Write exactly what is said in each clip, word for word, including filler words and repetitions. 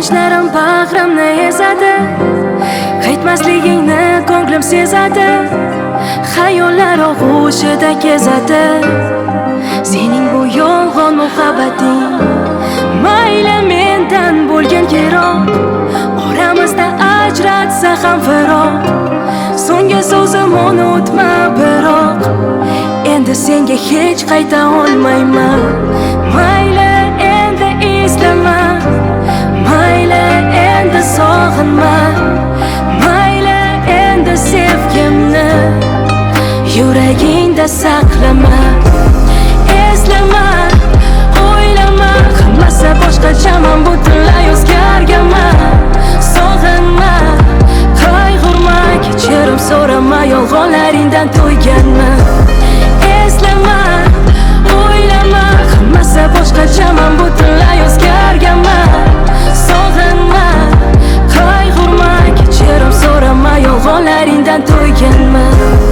Quvoshlarim bag'rimni ezadi, qaytmasligingni ko'nglim sezadi. Xayollar og'ushida kezadi sening bu yolg'on muhabbating. Mayli mendan bo'lgan keroq, oramizda ajratsa ham firoq. So'nggi so'zim unutma biroq, endi senga hech qayta olmayman. Mayli endi eslama, mayli endi sog'inma, mayli endi sevgimni yuragingda saqlama. Eslama, o'ylama, hammasi boshqachaman, butunlay o'zgarganman. Sog'inma, qayg'urma, kechirim so'rama, yolg'onlaringdan to'yganman. Eslama, o'ylama, hammasi boshqachaman, butunlay o'zgarganman. Sog'inma, qayg'urma, kechirim so'rama, yolg'onlaringdan to'yganman.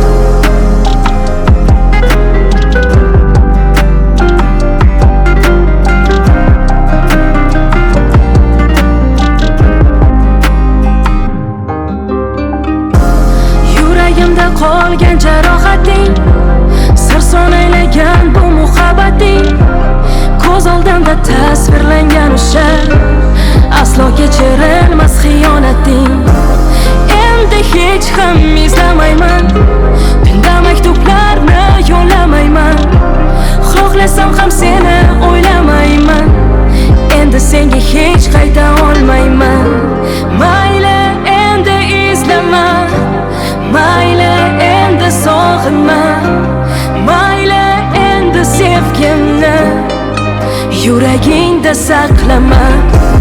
Qolgan jarohating, sarson aylagan bu muhabbating, ko'z oldimda tasvirlangan o'sha aslo kechirilmas xiyonating. Endi hech ham izlamayman, tunda maktublarni yo'llamayman. Xohlasam ham seni o'ylamayman, endi senga hech qayta olmayman. Mayli endi izlama, mayli endi sog'inma, mayli endi sevgimni yuragingda saqlama.